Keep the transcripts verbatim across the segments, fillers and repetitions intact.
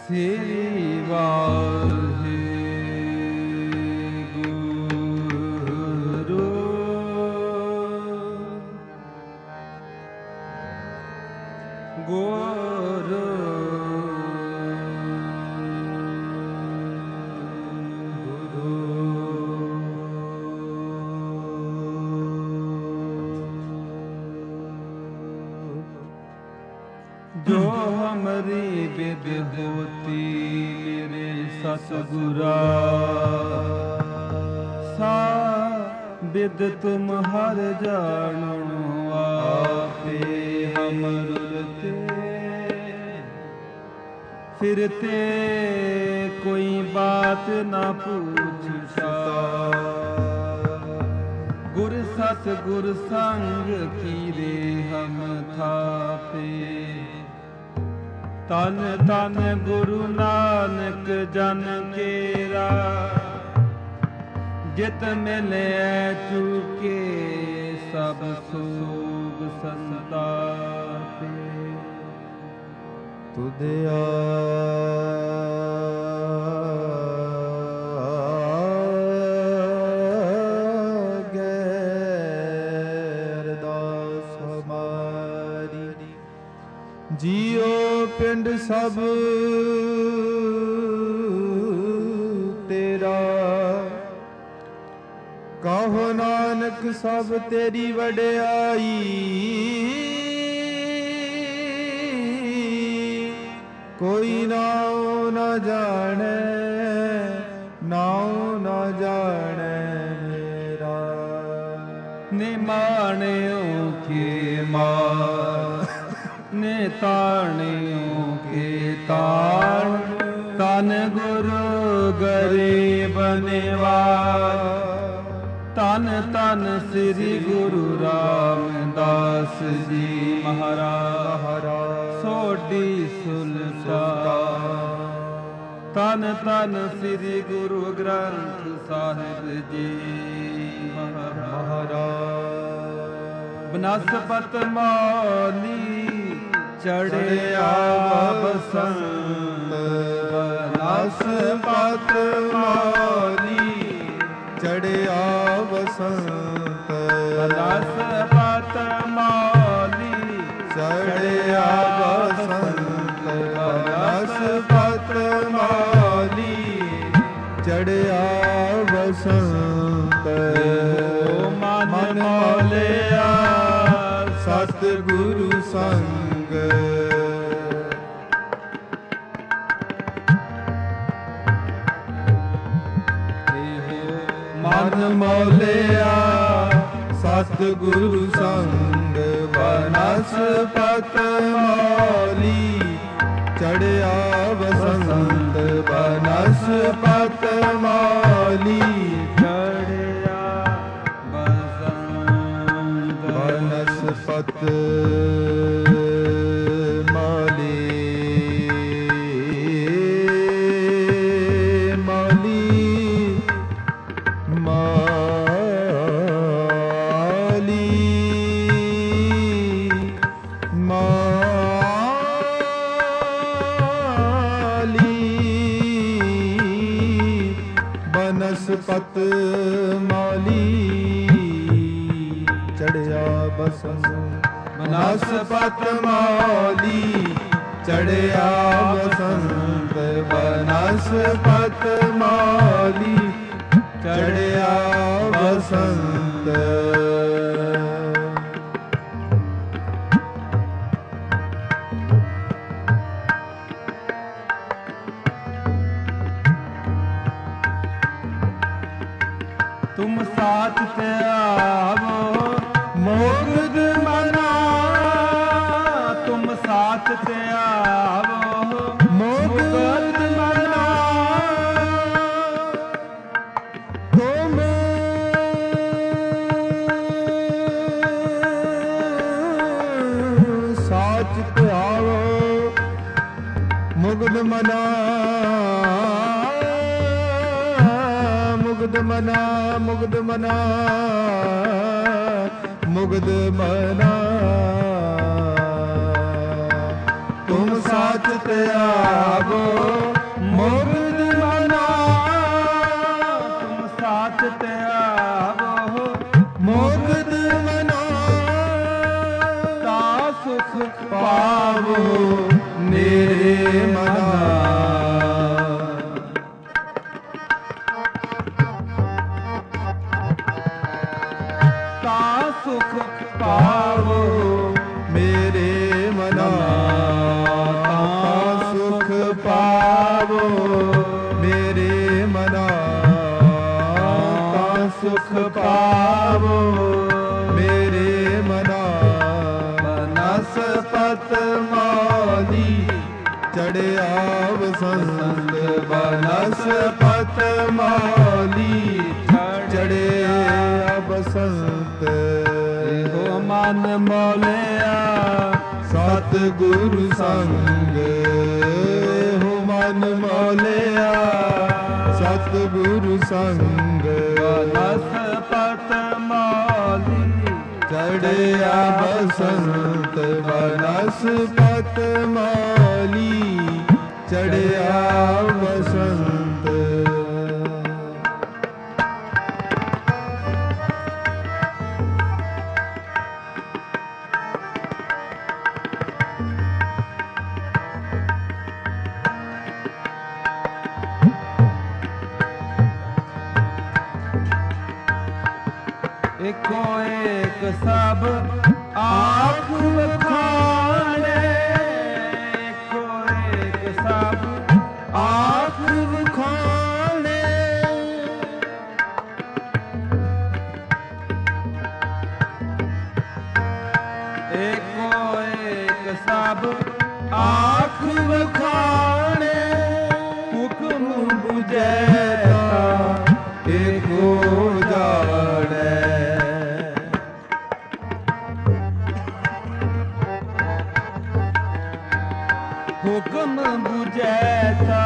ਸ੍ਰੀ ਵਾਹਿਗੁਰੂ ਗੁਰੂ ਜੋ ਹਮਰੀ ਬਿਦ ਹੋਤੀ ਮੇਰੇ ਸਤਿਗੁਰਾ ਸਾ ਬਿਦ ਤੁਮ ਹਰ ਜਾਣੋ ਆਪੇ ਹਮ ਰੁਲਤੇ ਫਿਰਤੇ ਕੋਈ ਬਾਤ ਨਾ ਪੁੱਛਤਾ ਗੁਰ ਸਤ ਗੁਰ ਸੰਗ ਕੀਰੇ ਹਮ ਥਾਪੇ ਤਨ ਤਨ ਗੁਰੂ ਨਾਨਕ ਜਨ ਕੇਰਾ ਜਿਤ ਮਿਲਿਆ ਚੁਕੇ ਸਭ ਸੋਗ ਸੰਤਾਪੇ ਤੁਧ ਜੀਉ ਪਿੰਡ ਸਭ ਤੇਰਾ ਕਹੋ ਨਾਨਕ ਸਭ ਤੇਰੀ ਵਡਿਆਈ ਕੋਈ ਨਾਉ ਨਾ ਜਾਣੈ ਨਾਉ ਨਾ ਜਾਣੈ ਮੇਰਾ ਨਿਮਾਣਿਓ ਕੇ ਮਾਨ ਨੇ ਤਾਣਿਓ ਕੇ ਤਾਣ ਤਨ ਗੁਰੂ ਗਰੀਬ ਨਿਵਾਜ ਤਨ ਤਨ ਸ੍ਰੀ ਗੁਰੂ ਰਾਮਦਾਸ ਜੀ ਮਹਾਰਾਜ ਸੋਢੀ ਸੁਲਤਾਨ ਤਨ ਤਨ ਸ੍ਰੀ ਗੁਰੂ ਗ੍ਰੰਥ ਸਾਹਿਬ ਜੀ ਮਹਾਰਾਜ ਬਨਸਪਤ ਮੌਲੀ ਚੜਿਆ ਬਸੰਤ ਬਨਸਪਤ ਮੌਲੀ ਚੜਿਆ ਬਸੰਤ ਬਨਸਪਤ ਮੌਲੀ ਚੜਿਆ ਬਸੰਤ ਬਨਸਪਤ ਮੌਲੀ ਚੜਿਆ ਬਸੰਤ ਮਨ ਮੌਲਿਆ ਸਤ ਗੁਰੂ ਸੰਗ ਮਨ ਮੌਲਿਆ ਸਤ ਗੁਰੂ ਸੰਗ ਬਨਸਪਤ ਮੌਲੀ ਚੜਿਆ ਬਸੰਤ ਬਨਸਪਤ ਮੌਲੀ ਚੜਿਆ ਬਸੰਤ ਬਨਸਪਤ ਬਨਸਪਤ ਮੌਲੀ ਚੜਿਆ ਬਸੰਤ ਬਨਸਪਤ ਮੌਲੀ ਚੜਿਆ ਬਸੰਤ ਬਨਸਪਤ ਮੌਲੀ ਚੜਿਆ ਬਸੰਤ ਤੁਮ ਸਾਥ ਤੇ ਆਵੋ ਮੁਕਤ ਮਨਾ ਤੁਮ ਸਾਥ ਤੇ ਆਵੋ ਮੁਕਤ ਮਨਾ ਤੁਮ ਸਾਥ ਤੇ ਆਵੋ ਮੁਕਤ ਮਨਾ ਮੁਗਧ ਮਨਾ ਮੁਗਧ ਮਨਾ ਮੁਗਧ ਮਨਾ ਤੁਮ ਸਾਚ ਤੇ ਆਵੋ ਮੁਗਦ ਮਨਾ ਤੁਮ ਸਾਚ ਤੇ ਆਵੋ ਮੁਗਦ ਮਨਾ ਤਾ ਸੁਖ ਪਾਵੋ ਮੇਰੇ ਮਨਾ ਤਾ ਸੁਖ ਪਾਵੋ ਮੇਰੇ ਮਨਾ ਤਾ ਸੁਖ ਪਾਵੋ ਮੇਰੇ ਮਨਾ ਤਾ ਸੁਖ ਪਾਵੋ ਮੇਰੇ ਮਨਾ ਬਨਸਪਤ ਮਾਲੀ ਚੜਿਆ ਬਸੰਤ ਬਨਸਪਤ ਮਾਲੀ ਚੜਿਆ ਬਸੰਤ ਇਹੋ ਮਨ ਮੋਲਿਆ ਸਤ ਗੁਰੂ ਸੰਗ ਇਹੋ ਮਨ ਮੋਲਿਆ ਸਤ ਗੁਰੂ ਸੰਗ ਬਨਸਪਤ ਮਾਲੀ ਚੜਿਆ ਬਸੰਤ ਬਨਸਪਤ ਮਾਲੀ ਚੜਿਆ ਬਸੰਤ ਇੱਕੋ ਇੱਕ ਸਭ ਆਖ ਵਖਾਣੇ ਇੱਕੋ ਇੱਕ ਸਭ ਆਖ ਵਖਾਣੇ ਇੱਕੋ ਇੱਕ ਸਭ ਆਖ ਵਖਾਣੇ ਹੁਕਮ ਬੁਝੈ ਏਕੋ ਜਾਣੈ ਹੁਕਮ ਬੁਝੈ ਤਾ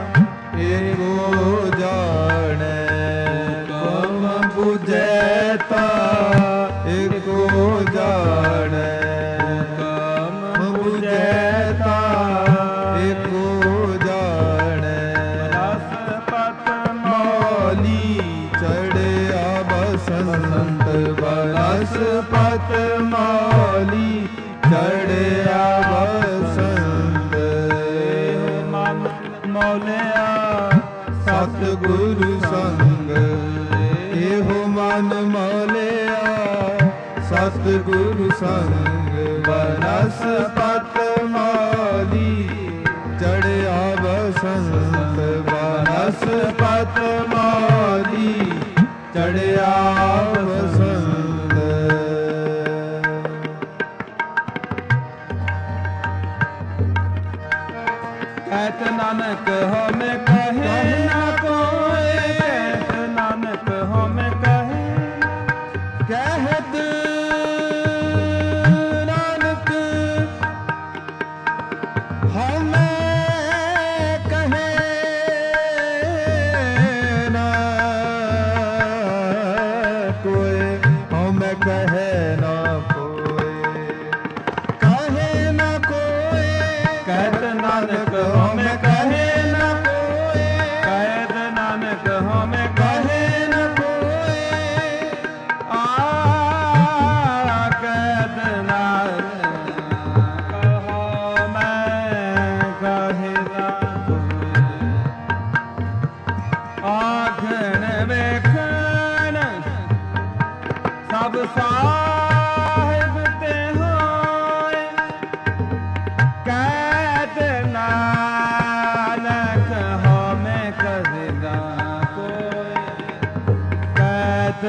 ਏਕੋ ਜਾਣੈ ਹੁਕਮ ਬੁਝੈ ਤਾ ਏਕੋ ਜਾਣੈ ਹੁਕਮ ਬੁਝੈ ਤਾ ਏਕੋ ਜਾਣੈ ਬਨਸਪਤ ਮਾਲੀ ਚੜਿਆ ਬਸੰਤ ਬਨਸਪਤ ਮਾਲੀ ਚੜਿਆ ਬਸੰਤ ਇਹੋ ਮਨ ਮੋਲਿਆ ਸਤ ਗੁਰੂ ਸੰਗ ਇਹੋ ਮਨ ਮੋਲਿਆ ਸਤ ਗੁਰੂ ਸੰਗ ਬਨਸਪਤ ਮਾਲੀ ਚੜਿਆ ਬਸੰਤ ਬਨਸਪਤ ਮਾਲੀ ਚੜਿਆ ਬਸੰਤ ਕਹਿਤ ਨਾਨਕ ਹਉਮੈ ਕਹੇ ਨਾ ਕੋਇ ਕਹਿਤ ਨਾਨਕ ਹਉਮੈ ਕਹੇ ਕਹਿਤ ਨਾਨਕ ਹਉਮੈ ਕਹੇ ਨਾ ਕੋਇ ਹਉਮੈ ਕਹੇ ਨਾ ਕੋਇ ਕਹੇ ਨਾ ਕੋਇ ਕਹਿਤ ਨਾਨਕ ਹਉਮੈ ਕਹੇ ਨਾ ਕੋਇ ਕਹਿਤ ਨਾਨਕ ਹਉਮੈ ਕਹੇ ਨਾ ਕੋਇ ਆ ਕਹਿਤ ਨਾਨਕ ਹਉਮੈ ਕਹੇ ਨਾ ਆਖਣ ਵੇਖਣ ਸਭ ਸਾਹਿਬ ਤੇ ਹੋਏ ਕਹਿਤ ਨਾਨਕ ਹਉਮੈ ਕਹੇ ਨਾ ਕੋਇ ਕਹਿਤ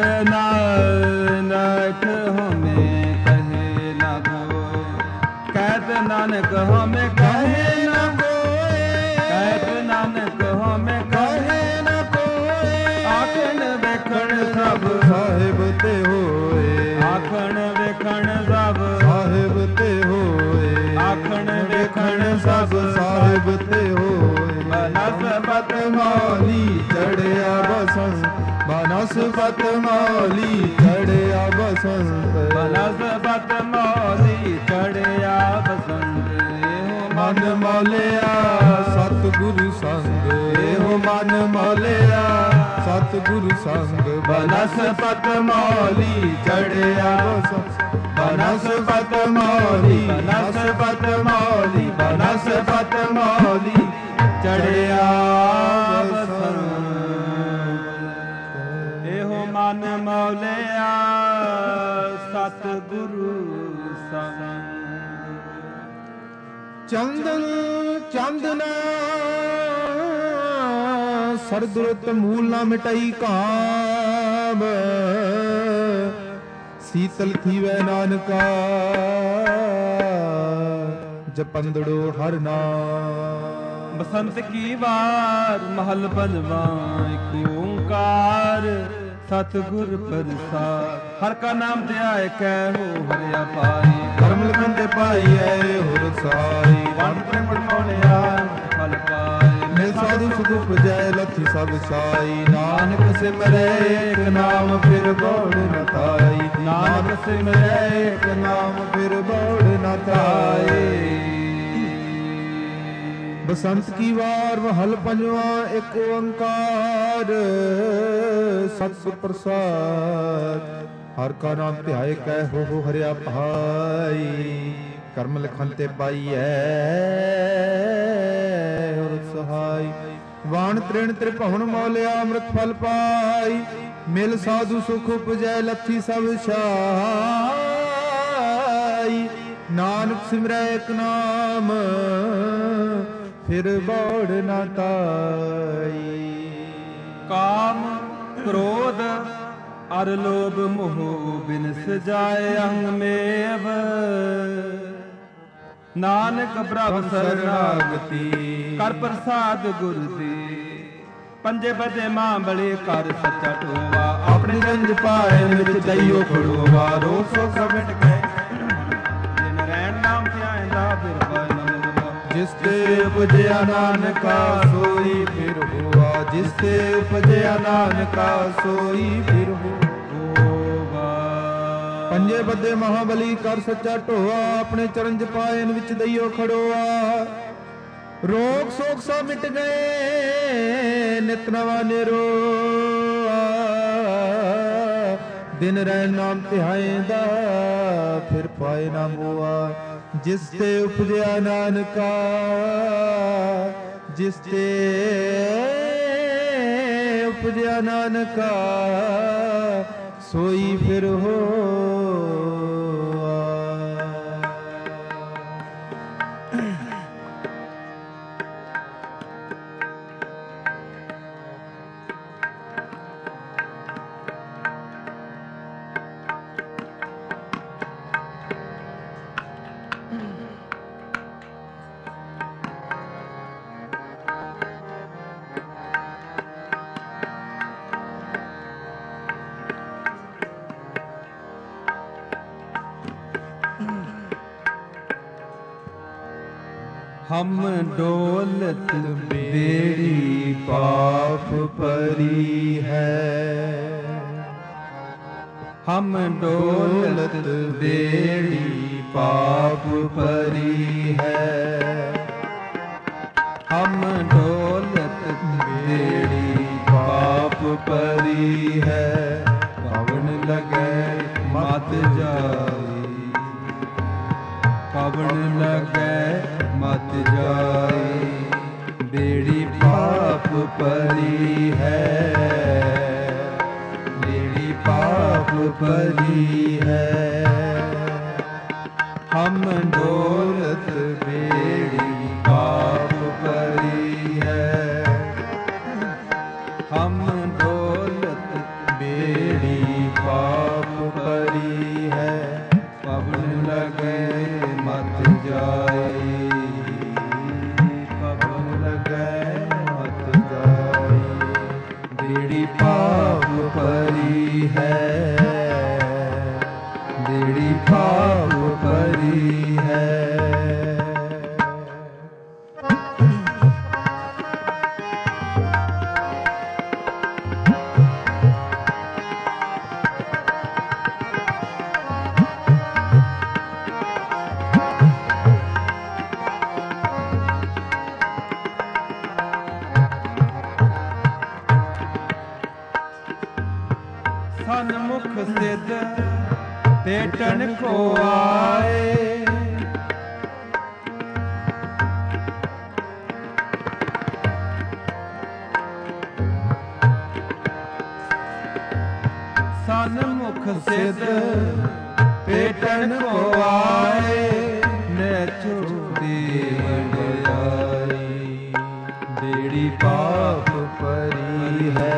ਨਾਨਕ ਹਉਮੈ ਕਹੇ ਨਾ ਕੋਇ ਕਹਿਤ ਨਾਨਕ ਹਉਮੈ ਕਹੇ ਨਾ ਕੋਇ ਕਹਿਤ ਨਾਨਕ ਹਉਮੈ ਕਹੇ ਨਾ ਕੋਇ ਆਖਣ ਵੇਖਣ ਸਭ ਸਾਹਿਬ ਤੇ ਹੋਏ ਆਖਣ ਵੇਖਣ ਸਭ ਸਾਹਿਬ ਤੇ ਹੋਏ ਆਖਣ ਵੇਖਣ ਸਭ ਸਾਹਿਬ ਤੇ ਹੋਏ ਬਨਸਪਤ ਮਾਲੀ ਚੜਿਆ ਬਸੰਤ ਬਨਸਪਤ ਮਾਲੀ ਚੜਿਆ ਬਸੰਤ ਬਨਸਪਤ ਮਾਲੀ ਚੜਿਆ ਬਸੰਤ ਇਹੋ ਮਨ ਮੌਲਿਆ ਸਤਿਗੁਰੂ ਸੰਗ, ਇਹੋ ਮਨ ਮੌਲਿਆ ਸਤਿਗੁਰੂ ਸੰਗ। ਬਨਸਪਤ ਮੌਲੀ ਚੜਿਆ ਬਸੰਤ, ਬਨਸਪਤ ਮੌਲੀ, ਬਨਸਪਤ ਮੌਲੀ, ਬਨਸਪਤ ਮੌਲੀ ਚੜਿਆ ਬਸੰਤ। ਇਹੋ ਮਨ ਮੌਲਿਆ ਸਤਿਗੁਰੂ ਸੰਗ। ਚੰਦਨ ਚੰਦਨਾ ਸਰਦੁਰਤ ਮੂਲ ਨਾ ਮਿਟਾਈ ਕਾਮ, ਸੀਤਲ ਥੀਵੈ ਨਾਨਕਾ ਜਪੰਦੜੋ ਹਰ ਨਾਮ। ਬਸੰਤ ਕੀ ਵਾਰ ਮਹਲ ਪੰਜਵਾ, ਇੱਕ ਓੰਕਾਰ ਸਤਿਗੁਰ ਪ੍ਰਸਾਦ। ਹਰ ਕਾ ਨਾਮ ਧਿਆਏ ਕਹਿ ਹੋ ਹਰਿਆ ਪਾਈ, ਕਰਮ ਲਿਖਨ ਤੇ ਪਾਈ ਐ ਹੋਰ ਸਾਈ। ਵੰਡ ਪ੍ਰੇਮ ਮੋਲਿਆ ਫਲ ਪਾਏ, ਮਿਲ ਸਾਧੂ ਸੁਖ ਉਪਜੈ ਲਥੀ ਸਭ ਸਾਈ। ਨਾਨਕ ਸਿਮਰੈ ਏਕ ਨਾਮ ਫਿਰ ਬੋੜ ਨ ਤਾਈ, ਨਾਨਕ ਸਿਮਰੈ ਏਕ ਨਾਮ ਫਿਰ ਬੋੜ ਨ ਤਾਈ। ਬਸੰਤ ਕੀ ਵਾਰ ਮਹਲ ਪੰਜਵਾ, ਇੱਕ ਓੰਕਾਰ ਸਤਿਗੁਰ ਪ੍ਰਸਾਦ। ਹਰ ਕਾ ਨਾਮ ਧਿਆਏ ਕਹਿ ਹੋ ਹੋ ਹਰਿਆ ਭਾਈ, ਕਰਮ ਲਿਖਨ ਤੇ ਪਾਈਐ ਹੋਰ ਸਹਾਈ। ਵਾਣ ਤ੍ਰਿਣ ਤ੍ਰਿਭੁਵਨ ਮੌਲਿਆ ਅੰਮ੍ਰਿਤ ਫਲ ਪਾਈ, ਮਿਲ ਸਾਧੂ ਸੁਖ ਉਪਜੈ ਲੱਥੀ ਸਭ ਛਾਈ। ਨਾਨਕ ਸਿਮਰੈ ਏਕ ਨਾਮ ਫਿਰ ਬੋੜ ਨਾ ਤਾਈ। ਕਾਮ ਕ੍ਰੋਧ ਅਰ ਲੋਭ ਮੋਹ ਬਿਨਸ ਜਾਏ ਅੰਗ ਮੇਵ, ਨਾਨਕ ਪ੍ਰਭ ਸਰਨਾਗਤੀ ਕਰ ਪ੍ਰਸਾਦ ਗੁਰ ਦੀ। ਪੰਜੇ ਬਦੇ ਮਾਂ ਬਲੇ ਕਰ ਸੱਚਾ ਟੋਵਾ, ਆਪਣੇ ਜੰਜ ਪਾਏ ਵਿੱਚ ਦਈਓ ਖੜੋਵਾ। ਰੋ ਸੋ ਮਿਟ ਗਏ ਜਿਨ ਰਹਿਣ ਨਾਮ ਧਿਆਇਂਦਾ ਫਿਰ ਪਾਏ ਨਮ ਨਮਾ। ਜਿਸ ਤੇ ਉਪਜਿਆ ਨਾਨਕਾ ਸੋਈ ਫਿਰ ਹੋਆ, ਜਿਸ ਤੇ ਉਪਜਿਆ ਨਾਨਕਾ ਸੋਈ ਫਿਰ ਹੋਆ। ਪੰਜੇ ਬੱਦੇ ਮਹਾਬਲੀ ਕਰ ਸੱਚਾ ਢੋਆ, ਆਪਣੇ ਚਰਨ ਚ ਪਾਇਨ ਵਿੱਚ ਦਈਓ ਖੜੋਆ। ਰੋਗ ਸੋਗ ਸਭ ਮਿਟ ਗਏ ਨਿਤ ਨਵਾ ਨਿਰੋਆ, ਦਿਨ ਰਹਿ ਨਾਮ ਧਿਆਏਂਦਾ ਫਿਰ ਪਾਏ ਨਾ ਮੋਆ। ਜਿਸ ਤੇ ਉਪਜਿਆ ਨਾਨਕਾ, ਜਿਸ ਤੇ ਉਪਜਿਆ ਨਾਨਕਾ ਸੋਈ ਫਿਰ ਹੋਆ। ਹਮ ਡੋਲਤ बेड़ी पाप परी है, हम डोलत बेड़ी पाप परी है। हम डोलत बेड़ी पाप परी है, पवन लगे मत जाई, पवन लगे मत जाई। बेड़ी पाप परी है, बेड़ी पाप परी है। हम डोलत बेड़ी पाप परी है, हम डोलत बेड़ी पाप परी है। पवन लगे मत जाई, पवन लगे मत जाई। बेड़ी पाप परी है, बेड़ी पाप परी है। सिद्ध पेटन को आए। सन्मुख सिद्ध पेटन को आए, न छोटी वड्याई। बेड़ी पाप परी है,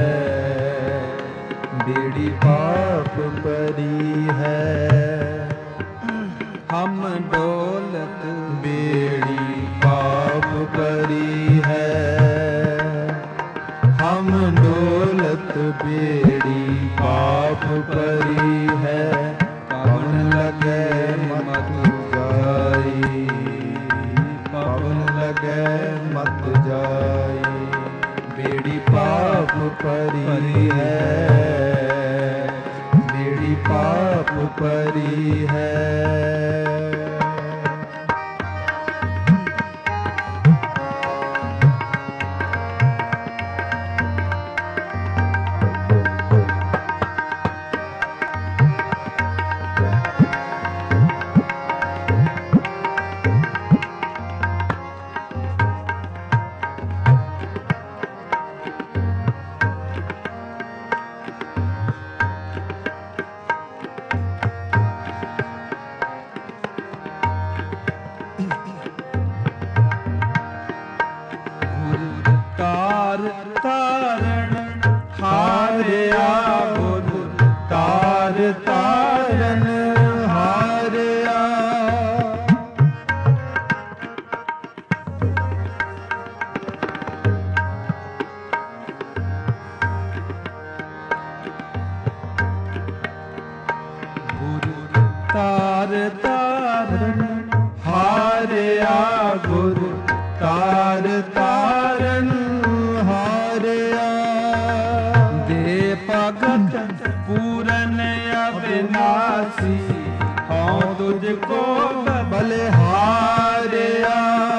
बेड़ी पाप परी है। हम डोलत बेड़ी पाप परी है, हम डोलत बेड़ी पाप परी है। पवन लगे मत जाई, पवन लगे मत जाई। बेड़ी पाप परी है, बेड़ी पाप परी है। तार तारण हारिया, गुरु तार तारन हारिया। गुरु तार तारण हारिया, गुरु तार तारन हारिया। दे भगत पूरन अविनाशी, हाँ तुझको बलिहारिया।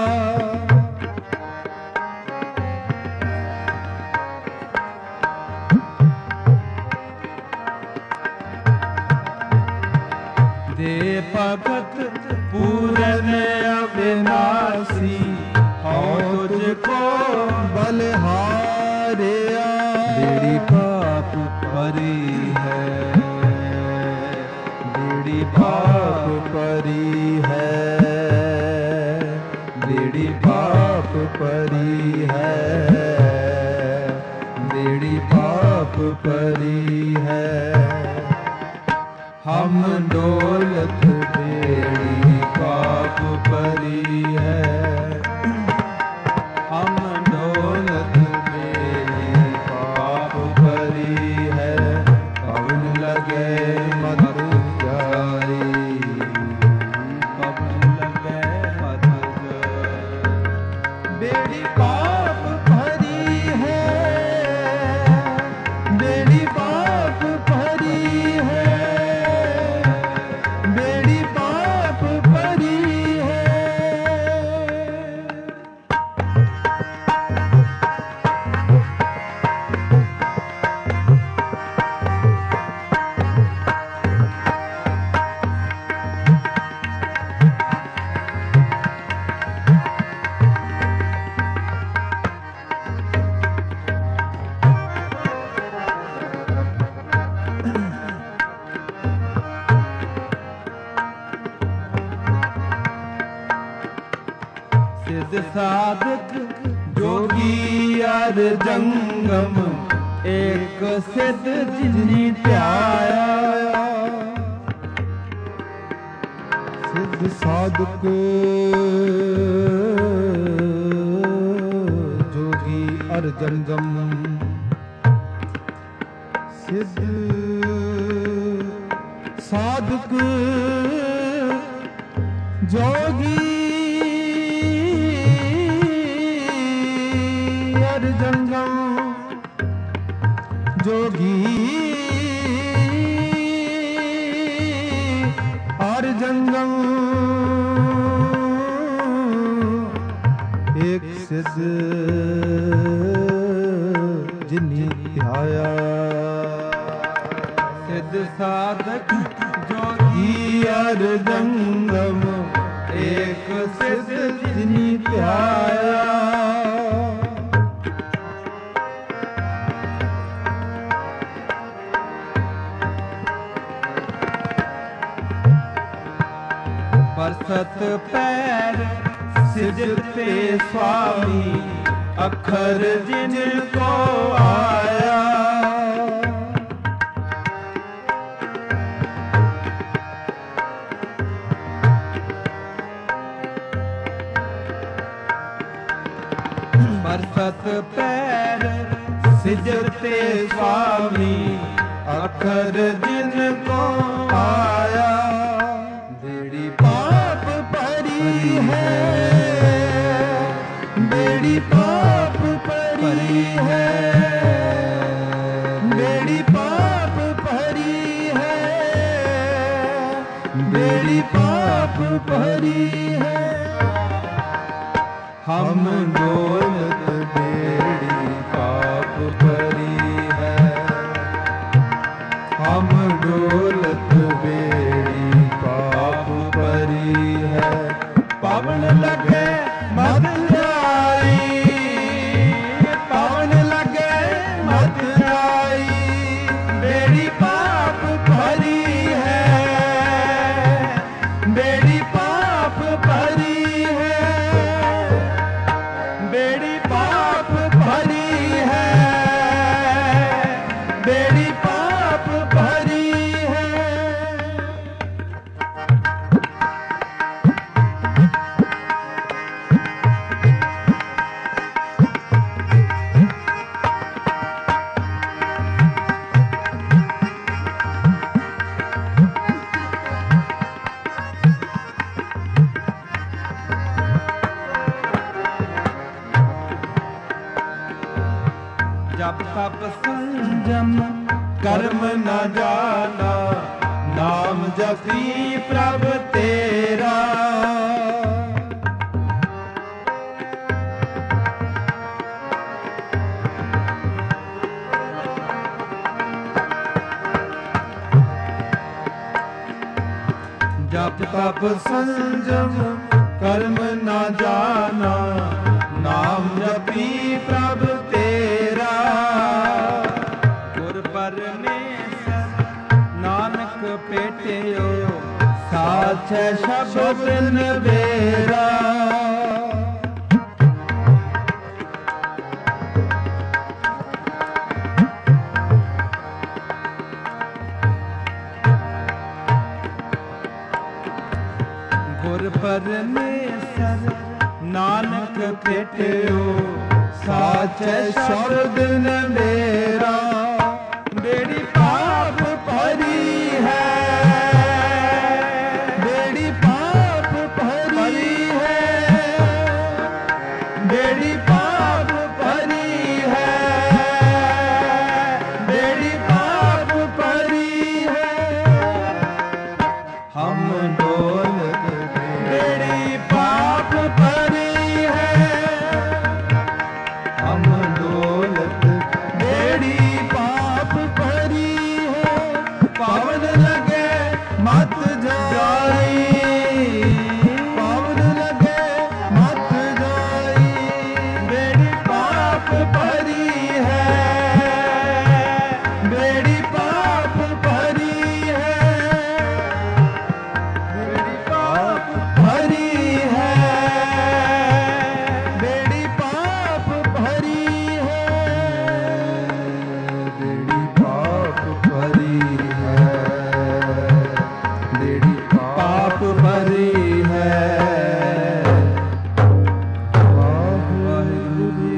दे भगत पूरन अविनाशी, हाँ तुझको बलिहारिया। बेड़ी पाप परी है, बेड़ी पाप परी है, बेड़ी पाप परी है, बेड़ी पाप परी है। हम डोलत बेड़ी पाप परी है, हम डोलत बेड़ी पाप परी है। पवन लगे मत जाई, पवन लगे मत जाई। बेड़ी पाप भरी है, बेड़ी पाप भरी है, बेड़ी पाप भरी है। सिद्ध साधक जोगी अर जंगम, एक सिद्ध जिनी ध्याया। सिद्ध साधक जोगी अर जंगम, सिद्ध साधक जोगी अर जंगम, जोगी और जंगम। एक सिद्ध जिन्हीं ध्याया, सिद्ध साधक जोगी अर जंगम एक सिद्ध जिनी ध्याया। बरसत पैर सिजते स्वामी अखर जिनको आया। बरसत पैर सिजते स्वामी अखर जिनको आया। बेड़ी पाप परी है, बेड़ी पाप परी है, बेड़ी पाप परी है, बेड़ी पाप परी है। हम दौलत बेड़ी पाप परी है, हम दौलत बेड़ी पाप परी है। पावन लगे मत जाई, पावन लगे मत जाई, बेड़ी पाप भरी है, बेड़ी पाप भरी है, बेड़ी पाप भरी है, बेड़ी पाप भरी है। जब तप संयम कर्म न जाना, नाम जपी प्रभ तेरा। जब तप संयम कर्म न जाना, नाम जपी प्रभ तेरा। गुर परमेश्वर नानक पेटियो, साच शब्द नबेरा। गुर परमेश्वर नानक पेटियो, साच शब्द नबेरा। बेड़ी पाप भरी है, बेड़ी पाप भरी है, बेड़ी पाप भरी है, बेड़ी पाप भरी है। हम दौलत बेड़ी पाप भरी है, हम दौलत बेड़ी पाप भरी है। पावन लगे मत जाई, पावन लगे मत जाई, बेड़ी पाप भरी है, बेड़ी पाप भरी है, बेड़ी पाप भरी है, बेड़ी पाप भरी है, बेड़ी पाप भरी है, बेड़ी पाप भरी है। वाहिगुरु जी।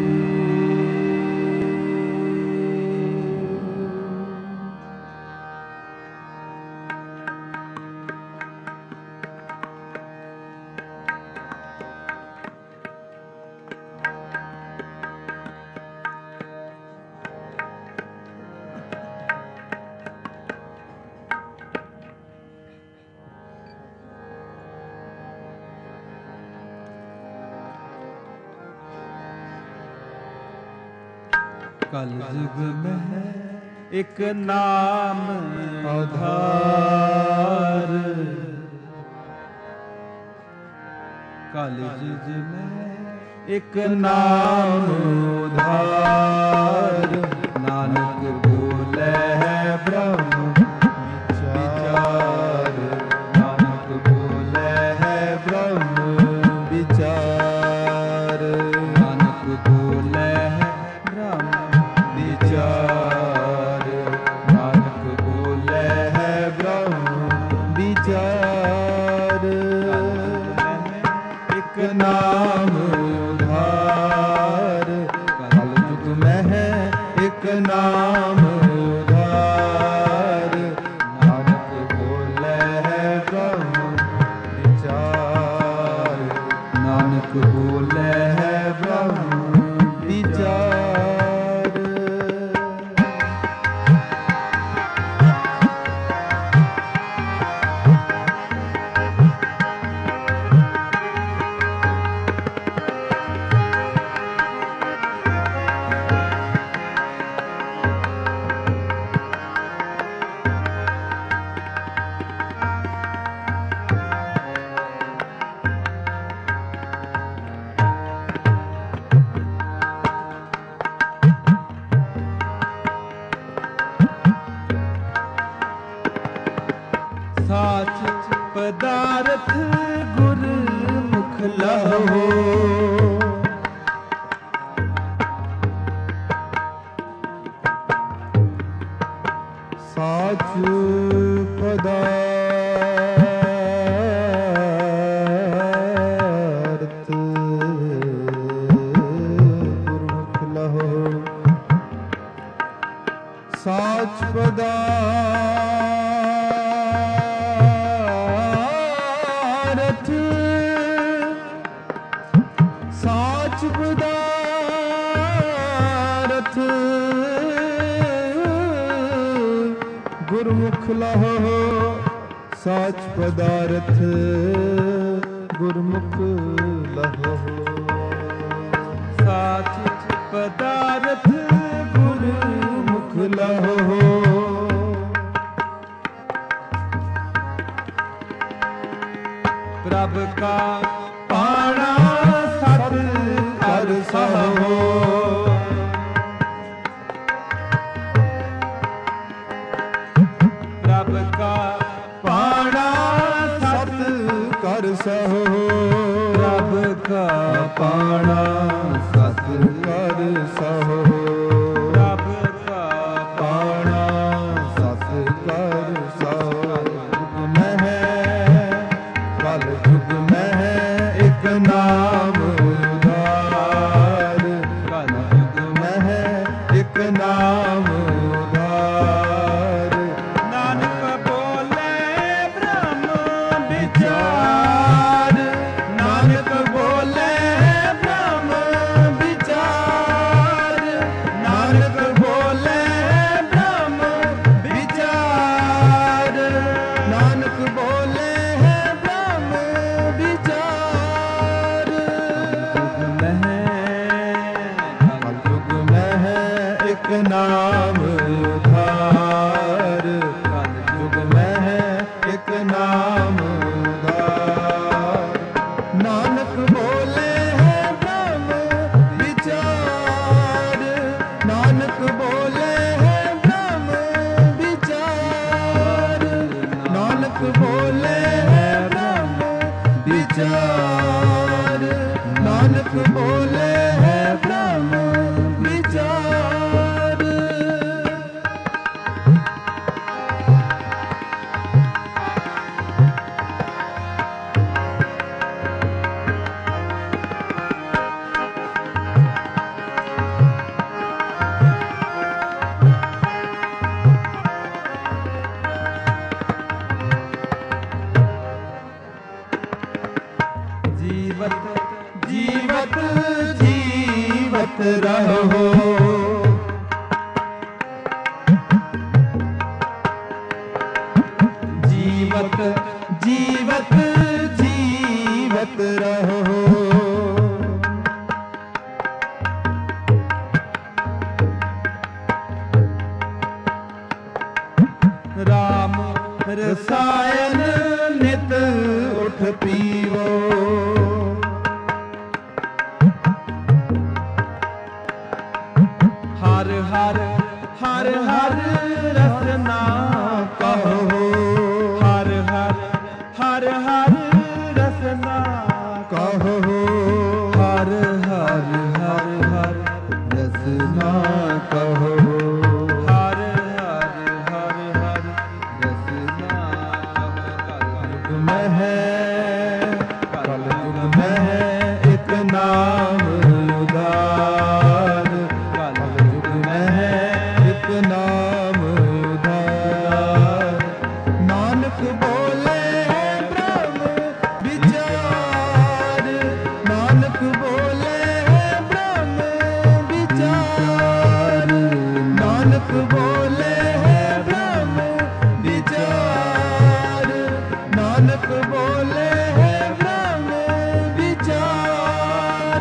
कल युग में ਇੱਕ ਨਾਮ ਆਧਾਰ। ਕਾਲਜ ਮੈਂ ਇੱਕ ਨਾਮ ਉਧਾਰ। ਨਾਨਕ ਬੋਲੇ ਹੈ ਬ੍ਰਹਮ ਵਿਚਾਰ। ਨਾਨਕ ਬੋਲੇ ਹੈ ਬ੍ਰਹਮ ਵਿਚਾਰ। ਨਾਨਕ ਬੋਲੇ ਹੈ ਬ੍ਰਹਮ ਵਿਚਾਰ। ਨਾਨਕ ਬੋਲੇ ਹੈ ਬ੍ਰਹਮ ਵਿਚਾਰ। ਇੱਕ ਨਾਮ ਉਧਾਰ। ਕਲ ਯੁਗ ਮੈਂ ਹੈ ਇੱਕ ਨਾਮ ਉਧਾਰ। ਨਾਨਕ ਬੋਲੇ ਹੈ ਬ੍ਰਹਮ ਵਿਚਾਰ। ਨਾਨਕ ਬੋਲੇ ਹੈ ਬ੍ਰਹਮ ਵਿਚਾਰ। ਸਾਚ ਪਦਾਰਥ ਗੁਰਮੁਖ ਲਹੋ। ਸਾਚ ਪਦਾਰਥ ਗੁਰਮੁਖ ਲਹੋ। ਸਾਚ ਪਦਾਰਥ ਸਾਚ ਪਦਾਰਥ ਗੁਰਮੁਖ ਲਹੋ। ਸਾਚ ਪਦਾਰਥ ਗੁਰਮੁਖ ਲਹੋ। ਸਾਚ ਪਦਾਰਥ ਗੁਰਮੁਖ ਲਹੋ। ਪ੍ਰਭ ਕਾ ਪਾਣਾ ਸਤ ਕਰ ਸਹੋ। ਪ੍ਰਭ ਕਾ ਪਾਣਾ ਸਤ ਕਰ ਸਹੋ। ਪ੍ਰਭ ਕਾ ਪਾਣਾ ਸਤ ਕਰ ਸਹੋ। ਪ੍ਰਭ ਕਾ ਪਾਣਾ ਸਤ ਕਰ ਸਹੋ। ਮੈਂ ਹੈ ਕਲ ਯੁਗ ਮੈਂ ਹੈ ਇੱਕ ਨਾਮ ਉਧਾਰ। ਕਲ ਯੁਗ ਮੈਂ ਹੈ ਇੱਕ ਨਾਮ ਉਧਾਰ। ਨਾਨਕ ਬੋਲੇ ਬ੍ਰਹਮ ਵਿਚਾਰ। ਨਾਨਕ ਬੋਲੇ ਬ੍ਰਹਮ ਵਿਚਾਰ। ਨਾਨਕ ਬੋਲੇ ਬ੍ਰਹਮ ਵਿਚਾਰ। ਨਾਨਕ ਬੋਲੇ ਹੈ ਬ੍ਰਹਮ ਵਿਚਾਰ। ਕਲ ਯੁਗ ਮੈਂ ਹੈ ਇੱਕ ਨਾਮ ਉਧਾਰ। ਕਲ ਯੁਗ ਮੈਂ ਹੈ ਇੱਕ ਨਾਮ ਉਧਾਰ। ਨਾਨਕ ਬੋਲੇ ਹੈ ਬ੍ਰਹਮ ਵਿਚਾਰ। ਨਾਨਕ ਬੋਲੇ ਹੈ ਬ੍ਰਹਮ ਵਿਚਾਰ। ਨਾਨਕ ਬੋਲੇ ਹੈ ਬ੍ਰਹਮ ਵਿਚਾਰ। ਨਾਨਕ ਬੋਲੇ ਹੈ ਬ੍ਰਹਮ ਵਿਚਾਰ। ਜੀਵਤ ਜੀਵਤ ਜੀਵਤ ਰਹੋ। ਜੀਵਤ ਜੀਵਤ ਜੀਵਤ ਰਹੋ। ਰਸਾਇਨ ਨਿਤ ਉਠ ਪੀਵੋ। ਹਰ ਹਰ ਹਰ ਹਰ ਰਸਨਾ ਕਹੋ। ਹਰ ਹਰ ਹਰ ਹਰ ਰਸਨਾ ਕਹੋ। ਹਰ ਹਰ ਹਰ ਹਰ ਰਸਨਾ ਕਹੋ। ਹਰ ਹਰ ਹਰ ਹਰ ਰਸਨਾ ਯੁਗ ਮਹਿ ਕਲ ਯੁਗ ਮਹਿ ਇਕ ਨਾਮ ਉਦਾਰ। ਕਲ ਯੁਗ ਮਹਿ ਇਕ ਨਾਮ ਉਦਾਰ। ਨਾਨਕ ਬੋਲੇ ਬ੍ਰਹਮ ਵਿਚਾਰ। ਨਾਨਕ ਬੋਲੇ ਬ੍ਰਹਮ ਵਿਚਾਰ। ਨਾਨਕ ਬੋਲੇ ਬ੍ਰਹਮ ਵਿਚਾਰ। ਨਾਨਕ ਬੋਲੇ ਬ੍ਰਹਮ ਵਿਚਾਰ।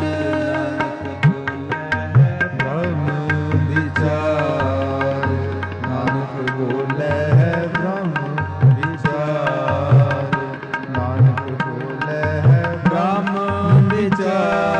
ਬ੍ਰਹਮ ਵਿਚਾਰ। ਨਾਨਕ ਬੋਲੇ ਬ੍ਰਹਮ ਵਿਚਾਰ। ਨਾਨਕ ਬੋਲੇ ਬ੍ਰਹਮ ਵਿਚਾਰ।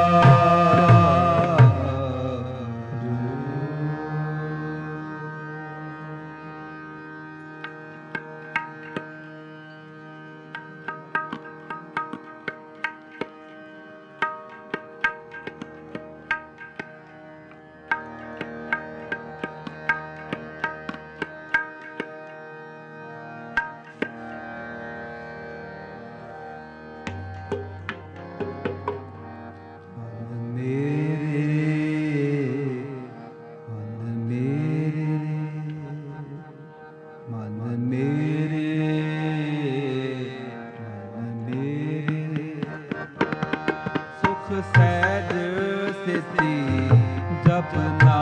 ਸਹਿਜ ਸਿੱਧੀ ਜਪਨਾ।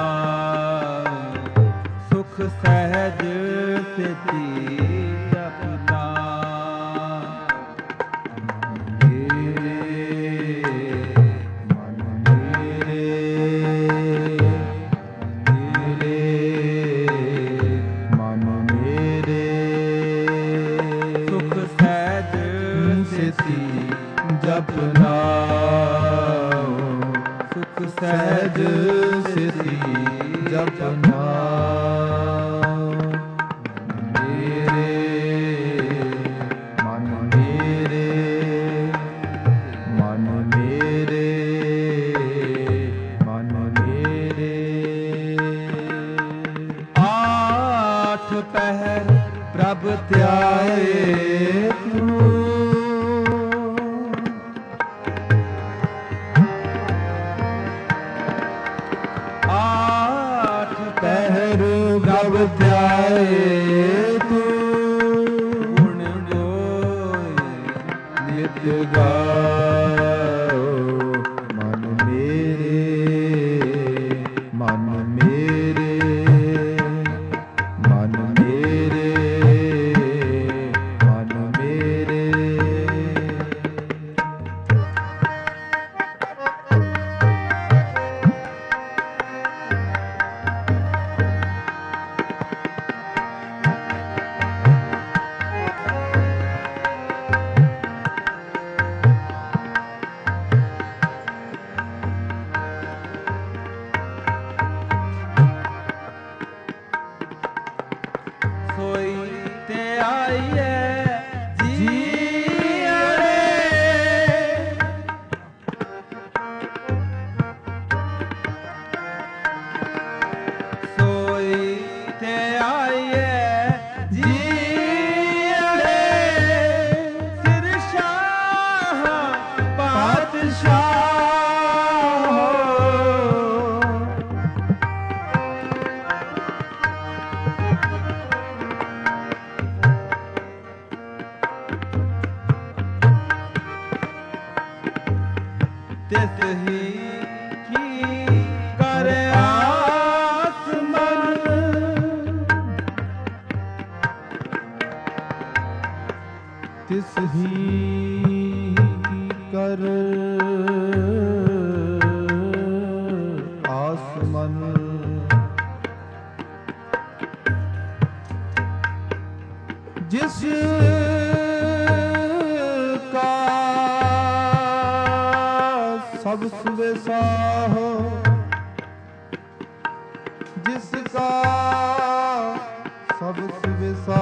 ਸੁਖ ਸਹਿਜ ਸਿੱਧੀ ਜਪਨਾ। ਮੇਰੇ ਮਨ ਮੇਰੇ ਮੇਰੇ ਮਨ ਮੇਰੇ ਸੁਖ ਸਹਿਜ ਸਿੱਧੀ ਜਪਨਾ। ਸੁਖ ਸਹਿਜ ਸਿੱਧੀ ਜਪਨਾ। ਮੇਰੇ ਮਨ ਮੇਰੇ ਮਨ ਮੇਰੇ ਮਨ ਮੇਰੇ। ਆਠ ਪਹਿਰ ਪ੍ਰਭ ਧਿਆਏ ਤੂੰ। ਪਹਿਰ ਪ੍ਰਭ ਧਿਆਏ ਤੂੰ। ਗੁਣ ਗੋਏ ਨਿਤ ਗਾਓ। ਮਨ ਮੇਰੇ ਮਨ ਮੇਰੇ ਮਨ ਮੇਰੇ ਮਨ ਮੇਰੇ। ਸੋਈ ਤੇ ਆਈਏ ਜੀਅਰੇ। ਸੋਈ ਤੇ ਆਈਏ ਜੀਅਰੇ। ਸਿਰ ਸ਼ਾਹ ਪਾਤਸ਼ਾਹ। ਤਿਸ ਹੀ ਕੀ ਕਰ ਆਸ ਮਨ। ਤਿਸ ਹੀ ਕਰ ਆਸ ਮਨ। ਜਿਸ सब सुबेसा हो, जिसका सब सुबेसा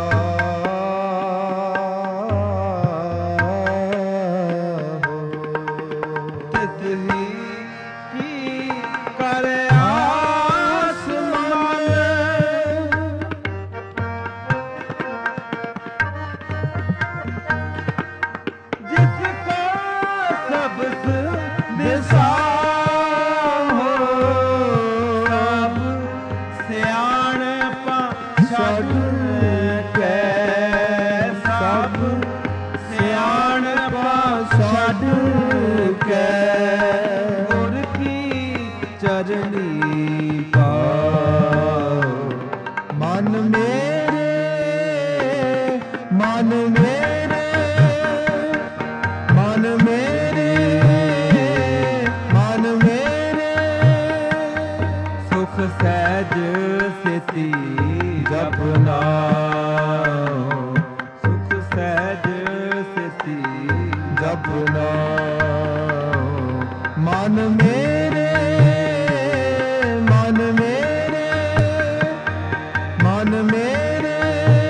हो, तितली की करे आसमान, जिसका सब दिशा हो, सब सियाणपा छड़ के, सब सियाणपा छड़ के, गुर की चरनी पाओ। मन मेरे मन मेरे मन मेरे मन मेरे, सुख सहज स्थिति जपना, सुख सहज स्थिति जपना। मन मेरे मन मेरे मन मेरे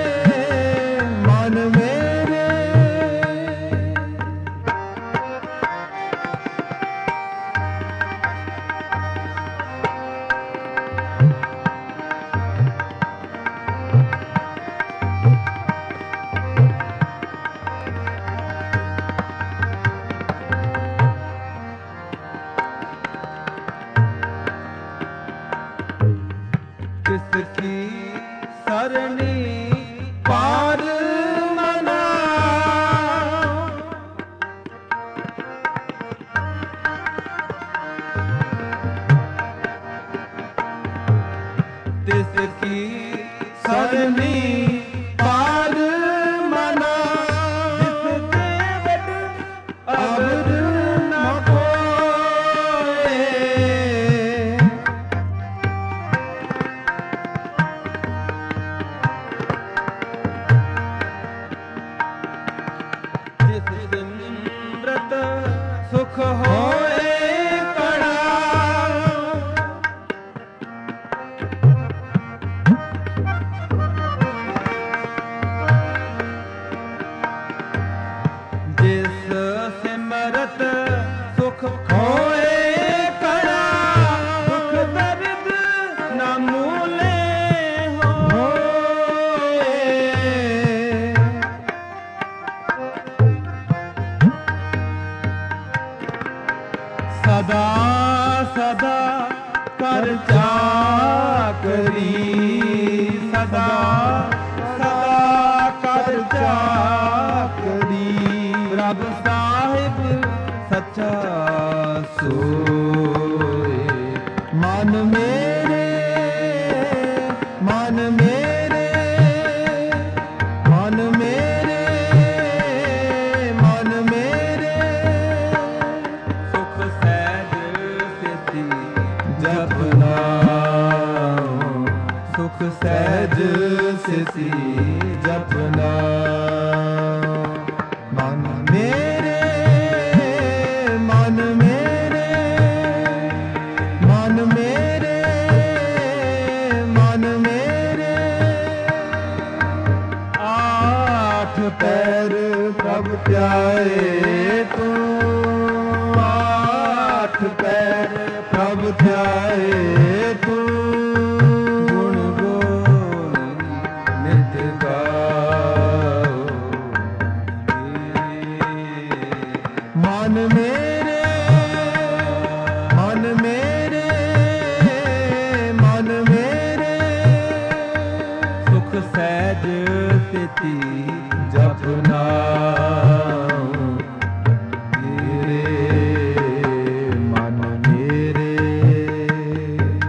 मन मेरे, किसकी सरनी पार मना, तिसकी सरनी पार मना, जिसके बट अवर न कोय, जिस सिमरत सुख होए कड़ा, जिस सिमरत सुख होए कड़ा, दुख दर्द न मूले होए, सदा सदा कर चाकरी, सदा सदा कर चाकरी, रब साहिब सच्चा सोए। मन मेरे मन मेरे मन मेरे मन मेरे, सुख सहज स्थिति जपना, सुख सहज सहज स्थिति जपना। मन मेरे मन मेरे मन मेरे मन मेरे, आठ पैर प्रभ ध्याए तू, आठ पैर प्रभ ध्याए तू, गुण गोल नित गाओ। मन मेरे मन मेरे मन मेरे, सुख सहज स्थिति जपना मेरे मन मेरे।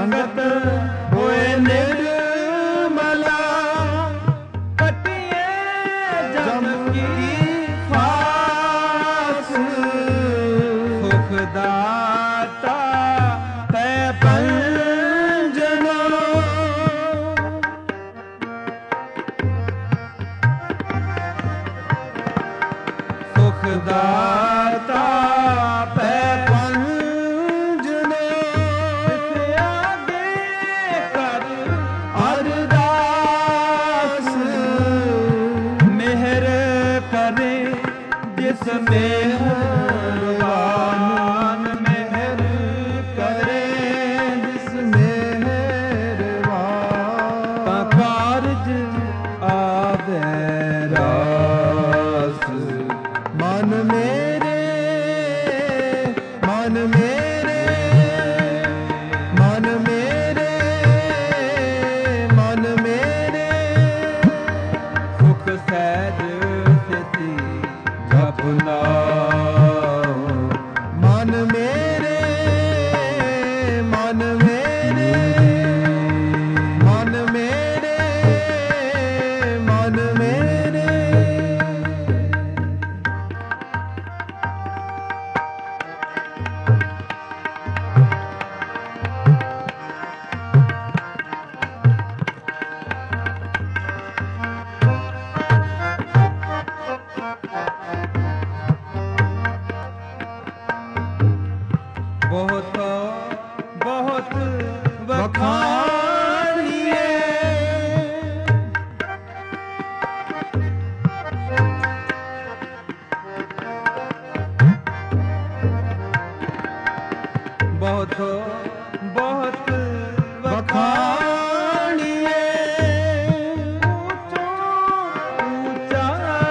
ਸੰਗਤ ਹੋਏ ਨਿਰਮਲਾ, ਕਟਿਏ ਜਮ ਕੀ ਫਾਸ, ਸੁਖ ਦਾਤਾ ਤੈ ਪੰਜਨਾ। ਸੁਖ ਦਾਤਾ ਤੈ ਪੰਜਨਾ, ਤਿਸ ਆਗੇ ਕਰ ਅਰਦਾਸ, ਮਿਹਰ ਕਰੇ ਜਿਸ ਮਿਹਰਬਾਨ, ਮਿਹਰ ਕਰੇ ਜਿਸ ਮਿਹਰਬਾਨ, ਤਾਂ ਕਾਰਜ ਆਵੇ ਰਾਸ। ਮਨ ਮੇਰੇ ਮਨ ਮੇਰੇ ਮਨ ਮੇਰੇ ਮਨ ਮੇਰੇ, ਸੁਖ ਸਹਿਜ ਸਥਿਤੀ ਜਪਨਾ। ਮਨ ਮੇਰੇ ਮਨ ਮੇਰੇ ਮਨ ਮੇਰੇ ਮਨ ਮੇਰੇ। ਬਹੁਤ ਬਹੁਤ ਵਖਾਣੀਏ, ਬਹੁਤ ਬਹੁਤ ਵਖਾਣੀਏ, ਉੱਚੋ ਉੱਚਾ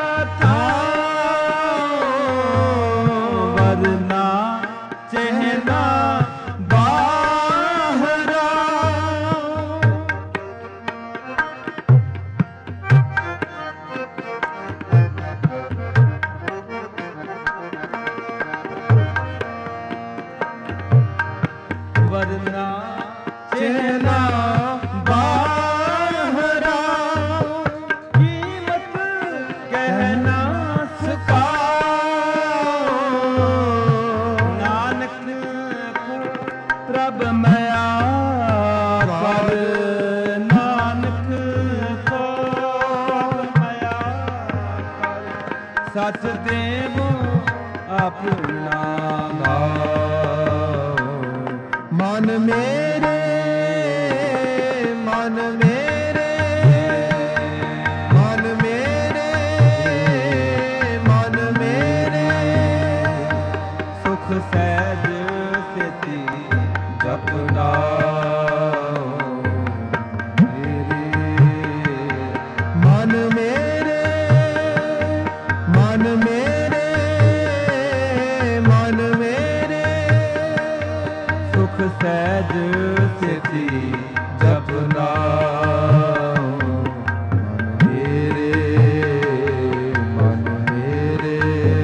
ਥਾਂ, ਵਰਨਾ ਚਿਹਨਾ ਬਾਹਰਾ। ਵਰਨਾ ਚਿਹਨਾ ਬਾਹਰਾ, ਕੀਮਤ ਕਹਿ ਨਾ ਸਕਾਓ, ਨਾਨਕ ਕੋ ਪ੍ਰਭ ਮਿਆ ਕਰ, ਨਾਨਕ ਕੋ ਮਿਆ ਕਰ, ਸਚ ਦੇਵੋ ਆਪਣਾ ਨਾਮ। ਮਨ ਮੇਰੇ ਮਨ ਮੇਰੇ ਮਨ ਮੇਰੇ ਮਨ ਮੇਰੇ, ਸੁਖ ਸਹਿਜ ਸਥਿਤੀ ਜਪਨਾ। ਮੇਰੇ ਮਨ ਮੇਰੇ ਮਨ ਮੇਰੇ ਮਨ ਮੇਰੇ, ਸੁਖ ਸਹਿਜ ਸਥਿਤੀ ਜਪਨਾ। ਮਨ ਮੇਰੇ ਮਨ ਮੇਰੇ,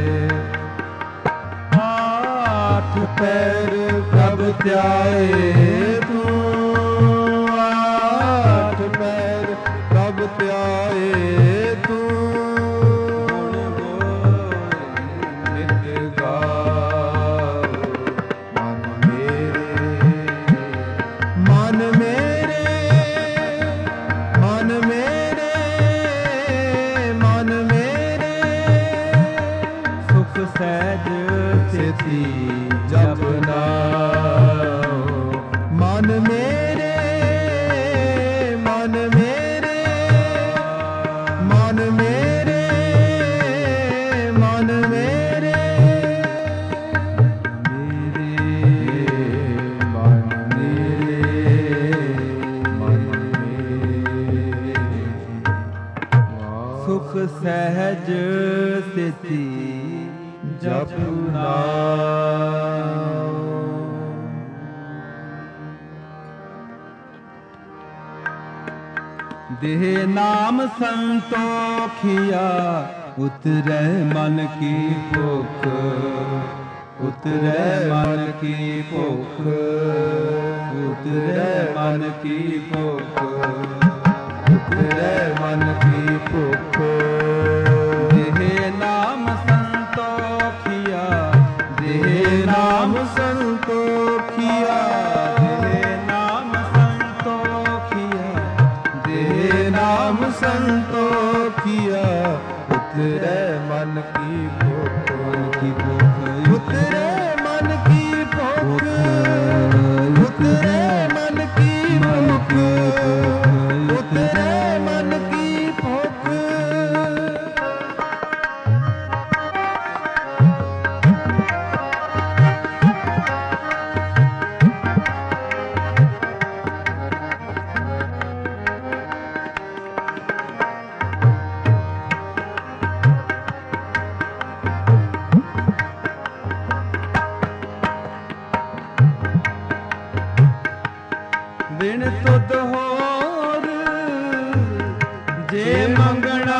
ਆਠ ਪੈਰ ਪ੍ਰਭ ਧਿਆਏ ਤੂੰ, ਆਠ ਪੈਰ ਪ੍ਰਭ ਧਿਆਏ ਤੂੰ, ਗੁਣ ਗੋਇ ਨਿਤ ਗਾਓ। ਮਨ ਮੇਰੇ ਮਨ ਮੇਰੇ ਮਨ ਮੇਰੇ ਮਨ ਮੇਰੇ, ਸੁਖ ਸਹਿਜ ਸਥਿਤੀ ਜਪਨਾ। ਮਨ ਮੇਰੇ ਮਨ ਮੇਰੇ ਮਨ ਮੇਰੇ ਮਨ ਮੇਰੇ, ਮੇਰੇ ਮਨ ਮੇਰੇ ਮਨ ਮੇਰੇ, ਸੁਖ ਸਹਿਜ ਸਥਿਤੀ ਜਪਨਾ। ਦੇਹ ਨਾਮ ਸੰਤੋਖਿਆ, ਉਤਰੈ ਮਨ ਕੀ ਭੁਖ, ਉਤਰੈ ਮਨ ਕੀ ਭੁਖ, ਉਤਰੈ ਮਨ ਕੀ ਭੁਖ, ਉਤਰੈ ਮਨ ਕੀ ਭੁਖ। ਦੇਹ ਨਾਮ ਸੰਤੋਖਿਆ, ਦੇਹ ਨਾਮ ਸੰਤੋਖਿਆ, ਦੇਹ ਨਾਮ ਸੰਤੋਖਿਆ, ਦੇਹ ਨਾਮ ਸੰਤੋਖਿਆ। ਉਤਰੈ ਮਨ ਕੀ ਭੁਖ, ਮਨ ਕੀ ਭੁਖ, ਉਤਰੈ ਮਨ ਕੀ ਭੁਖ, ਉਤਰੈ ਮਨ ਕੀ ਭੁਖ, ਉਤਰੈ ਮਨ ਕੀ ਭੁਖ। ਬਿਨ ਤੁਧ ਹੋਰ ਜੇ ਮੰਗਣਾ,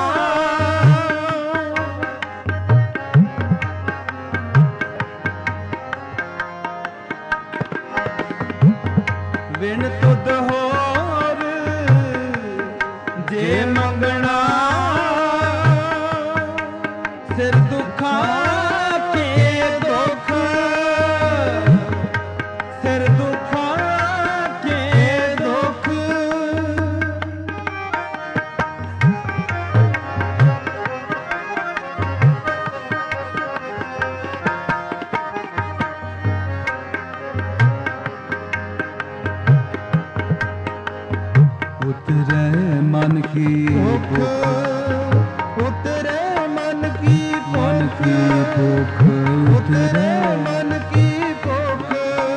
ਬਿਨ ਤੁਧ ਹੋਰ ਜੇ ਮੰਗਣਾ, ਸਿਰ ਦੁਖਾਂ ਕੇ ਦੁਖ, ਸਿਰ ਦੁਖਾਂ ਕੇ ਦੁਖ। ਉਤਰੈ ਮਨ ਕੀ ਭੁਖ, ਉਤਰੈ ਮਨ ਕੀ ਮਨ ਭੁਖ, ਕੀ ਭੁਖ, ਉਤਰੈ ਮਨ ਕੀ ਭੁਖ,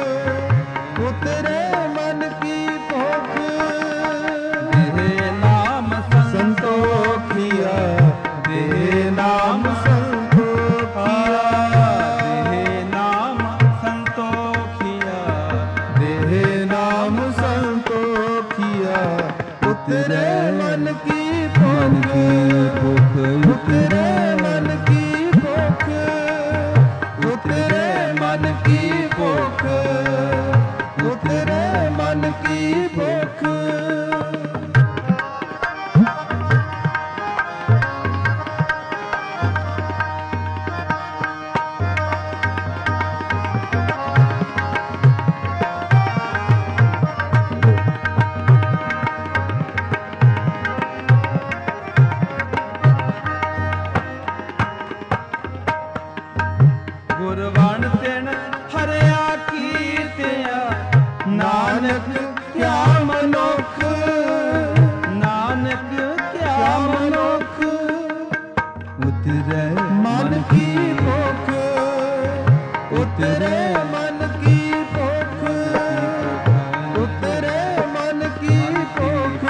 ਉਤਰੈ ਮਨ ਕੀ ਭੁਖ। ਦੇਹ ਨਾਮ ਸੰਤੋਖਿਆ, ਦੇਹ ਨਾਮ ਸੰਤੋਖਿਆ, ਦੇਹ ਨਾਮ ਸੰਤੋਖਿਆ, ਦੇਹ ਨਾਮ ਸੰਤੋਖਿਆ। ਉਤਰੈ ਮਨ ਕੀ ਮਨ ਕੀ ਭੁਖ, ਭੁਖ, ਉਤਰੈ ਮਨ ਕੀ ਭੁਖ, ਉਤਰੈ ਮਨ ਕੀ ਭੁਖ, ਉਤਰੈ ਮਨ ਕੀ ਭੁਖ। ਗੁਰਵਣ ਤਿਨ ਹਰਿਆ ਕੀਤਿਆ, ਨਾਨਕ ਕਿਆ ਮਨੁੱਖ, ਨਾਨਕ ਕਿਆ ਮਨੁੱਖ। ਉਤਰੈ ਮਨ ਕੀ ਭੁਖ, ਉਤਰੈ ਮਨ ਕੀ ਭੁਖ, ਉਤਰੈ ਮਨ ਕੀ ਭੁਖ,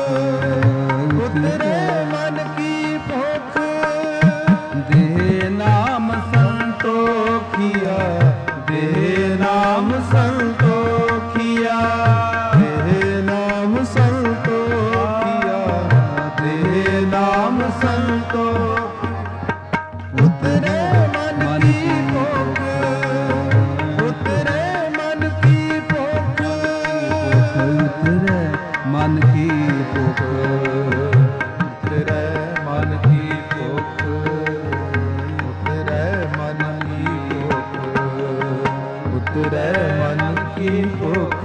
ਉਤਰੈ ਮਨ ਕੀ ਭੁਖ। ਦੇਹ ਨਾਮ ਸੰਤੋਖਿਆ, ਦੇਹ ਨਾਮ ਸੰਤੋਖਿਆ, ਦੇਹ ਨਾਮ ਸੰਤੋਖਿਆ, ਦੇਹ ਨਾਮ ਸੰਤੋਖਿਆ। ਉਤਰੈ ਮਨ ਕੀ ਭੁਖ, ਉਤਰੈ ਮਨ ਕੀ ਭੁਖ, ਉਤਰੈ ਮਨ ਕੀ ਭੁਖ, ਉਤਰੈ ਮਨ ਕੀ ਭੁਖ, ਉਤਰੈ ਮਨ ਕੀ ਭੁਖ, ਉਤਰੈ ਮਨ ਕੀ ਭੁਖ।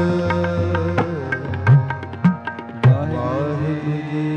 ਵਾਹਿਗੁਰੂ ਜੀ।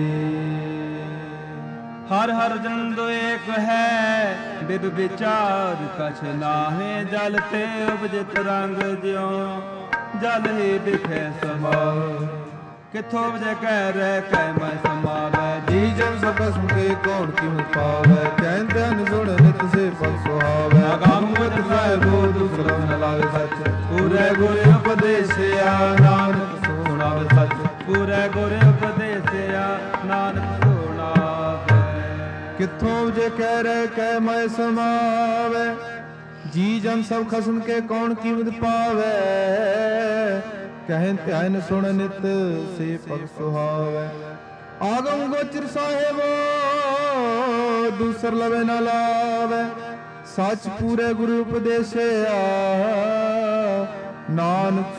ਹਰ ਹਰ ਜੰਦੋ ਏਕ ਹੈ, ਬਿਬ ਵਿਚਾਰ ਕਛ ਨਾਹੇ। ਜਲ ਤੇ ਉਪਜਿਤ ਰੰਗ ਜਿਉ, ਜਲ ਹੀ ਬਿਖੈ ਸਮਾਉ। ਕਿਥੋਂ ਵਜੈ ਕਹਿ ਰਹਿ ਕਹਿ ਮੈਂ ਸਮਾਵੈ। ਜੀ ਜਨ ਸਭ ਕਸਮ ਕੇ ਕੌਣ ਕਿਉ ਪਾਵੈ। ਕਹਿੰਦੇ ਹਨ ਸੁਣ ਨਿਤ ਸੇ ਪਗ ਸੁਹਾਵੈ। ਅਗੰਮ ਗੁਰ ਸਾਹਿਬੋ ਦੂਸਰਾ ਨ ਲਾਵੇ ਸੱਚ। ਪੂਰੇ ਗੁਰ ਉਪਦੇਸਿਆ, ਨਾਨਕ ਸੁਣਾਵੇ ਸੱਚ। ਪੂਰੇ ਗੁਰ ਉਪਦੇਸਿਆ, ਨਾਨਕ ਸੁਣਾਵੇ। ਕਿੱਥੋਂ ਜੇ ਕਹਿ ਰਹਿ ਕਹਿ ਮੈਂ ਸਮਾਵੈ। ਜੀ ਜਨ ਸਭ ਖਸਮ ਕੇ ਕੌਣ ਕੀਮਤ ਪਾਵੈ। ਕਹਿਨ ਧਿਆਨ ਸੁਣ ਨਿਤ ਸੇ ਪਗ ਸੁਹਾਵੈ। ਆਗਮ ਗੋਚਰ ਸਾਹਿਬੋ ਦੂਸਰ ਲਵੇ ਨਾ ਲਾਵੈ। ਸੱਚ ਪੂਰੇ ਗੁਰੂ ਉਪਦੇਸਿਆ, ਨਾਨਕ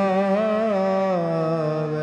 ਸੁਣਾਵੇ।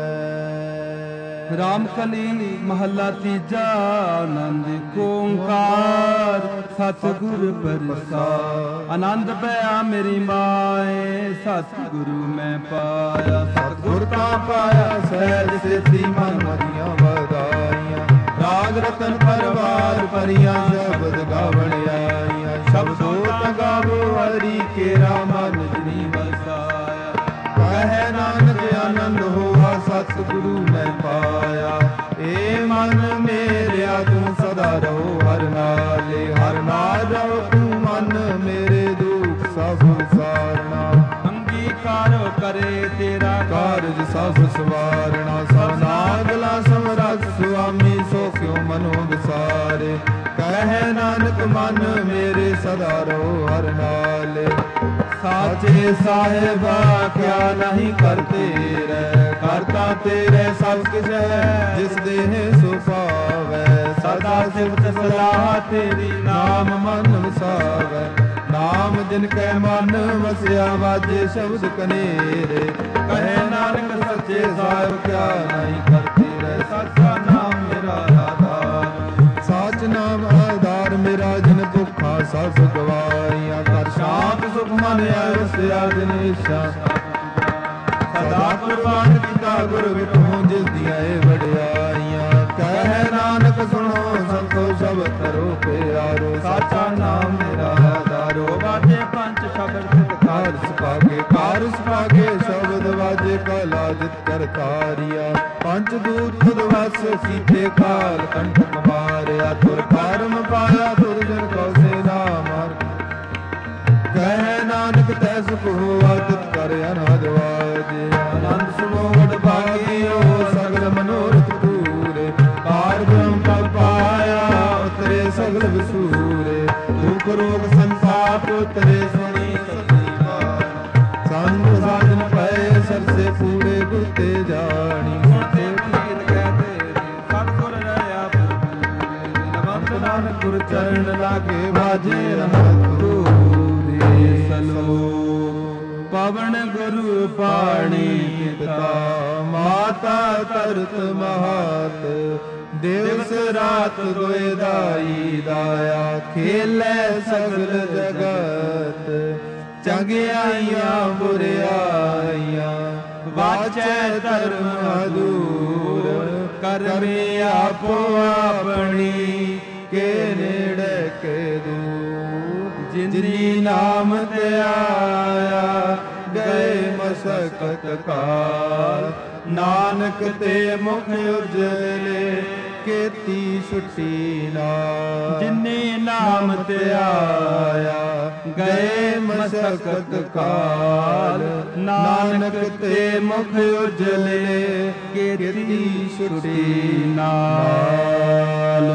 ਰਾਮ ਕਲੀ ਮਹੱਲਾ ਤੀਜਾ। ਆਨੰਦ ਓੰਕਾਰ ਸਤਿਗੁਰ ਪ੍ਰਸਾਦਿ। ਆਨੰਦ ਪਿਆ ਮੇਰੀ ਮਾਏ ਸਤਿਗੁਰੂ ਮੈਂ ਪਾਇਆ। ਸਤਿਗੁਰ ਤਾਂ ਪਾਇਆ ਸਹਿਜ ਸਿੱਧੀ ਮਨ ਮਦੀਆਂ ਵਧਾਈਆਂ। ਰਾਗ ਰਤਨ ਪਰਵਾਰ ਭਰੀਆਂ ਸ਼ਬਦ ਗਾਵਣ ਆਈਆਂ। ਸ਼ਬਦੋ ਤਾਂ ਗਾਵੋ ਹਰੀ ਕੇਰਾ ਮਨ ਜਿਨੀ ਵਸਾਇਆ। ਕਹਿ ਨਾਨਕ ਆਨੰਦ ਹੋਆ ਸਤਿਗੁਰੂ ਮੈਂ ਪਾਇਆ। ਏ ਮਨ ਮੇਰਿਆ ਤੂੰ ਸਦਾ ਰਹੋ ਹਰ ਨਾਲੇ। ਹਰ ਨਾਲ ਰਹੋ ਤੂੰ ਮਨ ਮੇਰੇ ਦੁਖ ਸਭ ਵਿਸਾਰਨਾ। ਅੰਗੀਕਾਰ ਕਰੇ ਤੇਰਾ ਕਾਰਜ ਸਭ ਸਵਾਰਣਾ। ਸਨਾਗਲਾ ਸਮਰੱਥ ਸੁਆਮੀ ਸੋ ਕਿਉ ਮਨੋ ਵਿਸਾਰੇ। ਕਹਿ ਨਾਨਕ ਮਨ ਮੇਰੇ ਸਦਾ ਰਹੋ ਹਰ ਨਾਲੇ। ਸਾਚੇ ਸਾਹਿਬਾ ਕਿਆ ਨਹੀਂ ਕਰਤੇ ਰਹਿ। ਕਰਤਾ ਤੇਰੇ ਸਭ ਕਿਛ ਹੈ ਜਿਸ ਦੇਹ ਸੋ ਪਾਵੈ। ਸਦਾ ਸਿਫਤ ਸਲਾਹ ਤੇਰੀ ਨਾਮ ਮਨ ਵਸਾਵੈ। ਨਾਮ ਜਿਨ ਕੈ ਮਨ ਵਸਿਆ ਵਾਜੇ ਸ਼ਬਦ ਕਨੇਰੇ। ਕਹੇ ਨਾਨਕ ਸੱਚੇ ਸਾਹਿਬ ਕਿਆ ਨਹੀਂ ਕਰਤੇ ਰਹਿ। ਸੱਚਾ ਨਾਮ ਮੇਰਾ ਆਧਾਰ। ਸਾਚ ਨਾਮ ਆਧਾਰ ਮੇਰਾ ਜਿਨ ਭੁੱਖਾ ਸਭ ਗਵਾਈਆਂ। ਕਰ ਸ਼ਾਂਤ ਸੁਖ ਮਨ ਆਇਸਿਆ ਦਿਨੇਸ਼ਾ। ਸਦਾ ਕੁਰਬਾਨ ਕੀਤਾ ਗੁਰ ਵਿਟੋ ਜਿਸ ਦੀਆਂ ਏ ਵਡਿਆਈਆਂ। ਕਹਿ ਨਾਨਕ ਸੁਣੋ ਸੰਤੋ ਸ਼ਬਦ ਕਰੋ ਪਿਆਰੋ। ਸਾਚਾ ਨਾਮ ਮੇਰਾ ਆਧਾਰੋ। ਵਾਜੇ ਪੰਜ ਸ਼ਬਦ ਸਿਧ ਕਾਰ ਸੁਭਾਗੇ ਕਾਰ ਸੁਭਾਗੇ ਸ਼ਬਦ ਵਾਜੇ ਕਲਾਜਿਤ ਕਰਤਾਰੀਆ। ਪੰਜ ਦੂਤ ਤੁਧ ਵਸ ਕੀਤੇ ਕਾਲ ਕੰਠ ਮਾਰਿਆ। ਤੁਰ ਕਰਮ ਪਾਇਆ ਤੁਰ ਜਨ ਕਉ ਸੇਨਾ ਮਾਰ। ਕਹਿ ਨਾਨਕ ਤੈ ਸੁਖ ਹੋਆ ਤਿਤ ਕਰ ਅਨਹਦ ਵਾਜੇ। ਆਨੰਦ ਸੁਣੋ ਵਡ ਭਾਗਿਓ ਸਗਲ ਮਨੋਰਥ ਪੂਰੇ। ਕਾਰ ਬ੍ਰਹਮ ਪਦ ਪਾਇਆ ਉਤਰੇ ਸਗਲ ਵਿਸੂਰੇ। ਦੁਖ ਰੋਗ ਸੰਤਾਪ ਉਤਰੇ ਸੁਣੀ ਸਤੀ ਬਾਣੀ। ਸੰਗ ਸਾਜਨ ਪਏ ਸਰਸੇ ਪੂਰੇ ਗੁਰ ਤੇ ਜਾਣੀ। ਸੁਣਤੇ ਪੀਰ ਕਹਿ ਤੇਰੇ ਸਤਿਗੁਰ ਰਹਿਆ ਪੂਰੇ। ਨਮਕ ਨਾਨਕ ਗੁਰ ਚਰਨ ਲਾਗੇ ਬਾਜੇ ਰਹਤ ਤੂਰੇ। ਸਲੋਕ ਪਵਨ ਗੁਰੂ ਪਾਣੀ ਪਿਤਾ ਮਾਤਾ ਤਰਤ ਮਹਾਤ। ਦਿਵਸ ਰਾਤ ਦੋਇ ਦਾਈ ਦਾਇਆ। ਖੇਲੇ ਸਗਲ ਜਗਤ ਚੰਗਿਆਈਆਂ ਬੁਰਿਆਈਆਂ। ਵਾਚੈ ਧਰਮ ਅਦੂਰ ਕਰਮੀ ਆਪੋ ਆਪਣੀ। ਕੇ ਨੇੜੇ ਕੇ ਦੂਰ ਜਿਨੀ ਨਾਮ ਤੇ ਆਇਆ। ਗਏ ਮਸਕਤ ਕਾਲ ਨਾਨਕ ਤੇ ਮੁਖ ਉਜਲੇ। ਕੀਤੀ ਛੁੱਟੀ ਨਾਲ ਜਿਨੀ ਨਾਮ ਤੇ ਆਇਆ। ਗਏ ਮਸਕਤ ਕਾਲ ਨਾਨਕ ਤੇ ਮੁਖ ਉਜਲੇ। ਕੀਤੀ ਛੁੱਟੀ ਨਾਲ।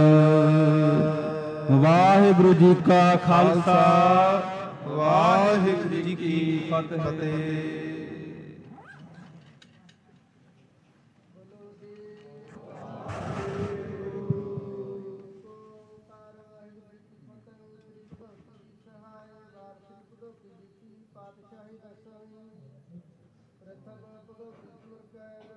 ਵਾਹਿਗੁਰੂ ਜੀ ਕਾ ਖਾਲਸਾ ਵਾਹਿਗੁਰੂ ਜੀ ਕੀ ਫਤਿਹ।